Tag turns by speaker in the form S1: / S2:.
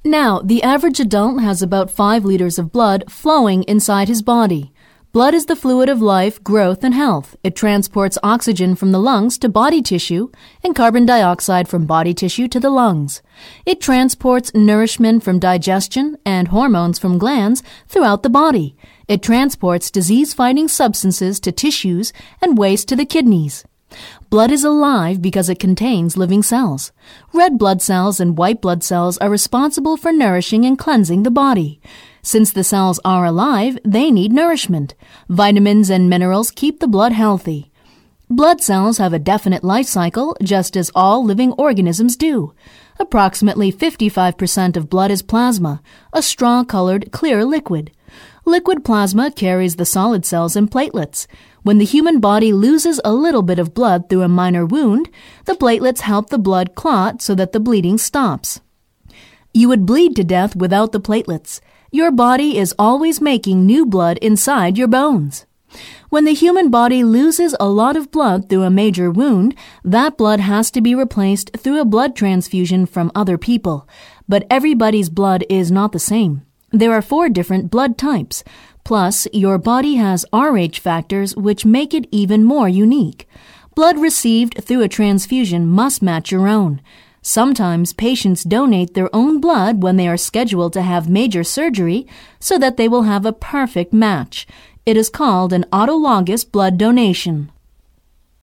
S1: Now, the average adult has about 5 liters of blood flowing inside his body. Blood is the fluid of life, growth, and health. It transports oxygen from the lungs to body tissue and carbon dioxide from body tissue to the lungs. It transports nourishment from digestion and hormones from glands throughout the body. It transports disease-fighting substances to tissues and waste to the kidneys. Blood is alive because it contains living cells. Red blood cells and white blood cells are responsible for nourishing and cleansing the body. Since the cells are alive, they need nourishment. Vitamins and minerals keep the blood healthy. Blood cells have a definite life cycle, just as all living organisms do. Approximately 55% of blood is plasma, a straw-colored clear liquid. Liquid plasma carries the solid cells and platelets. When the human body loses a little bit of blood through a minor wound, the platelets help the blood clot so that the bleeding stops. You would bleed to death without the platelets. Your body is always making new blood inside your bones. When the human body loses a lot of blood through a major wound, that blood has to be replaced through a blood transfusion from other people. But everybody's blood is not the same. There are 4 different blood types. Plus, your body has Rh factors which make it even more unique. Blood received through a transfusion must match your own. Sometimes patients donate their own blood when they are scheduled to have major surgery so that they will have a perfect match. It is called an autologous blood donation.